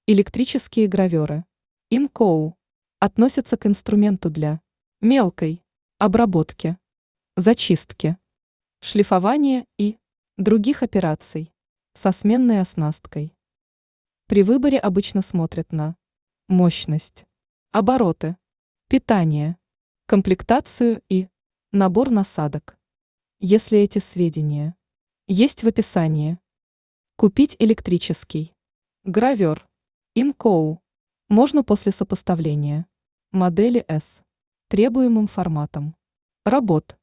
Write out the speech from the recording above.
Электрические граверы Инкоу относятся к инструменту для мелкой обработки, зачистки, шлифования и других операций со сменной оснасткой. При выборе обычно смотрят на мощность, обороты, питание, комплектацию и набор насадок. Если эти сведения есть в описании, купить электрический гравер Инкоу можно после сопоставления модели с требуемым форматом работ.